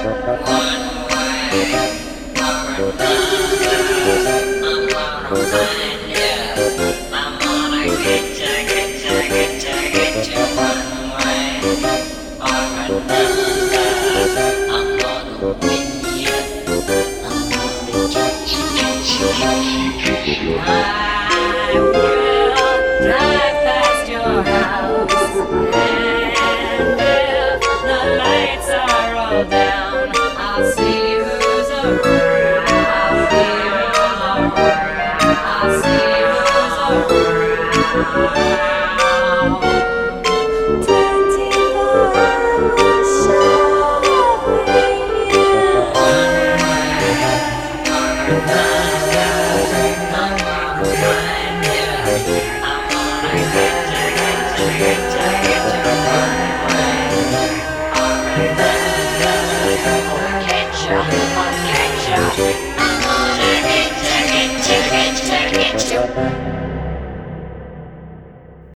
One way or another, I'm gonna find you. I'm gonna get you one way or another. I'm gonna win you. I'm gonna get you. I will drive past your house, and if the lights are all down, I'll see who's around. I'll see who's around. I'll see who's around. 24 hours showering. One way or another, I'm gonna find you. I'm gonna get you one way or another. I'll catch you, I'll catch you. I'm gonna get you.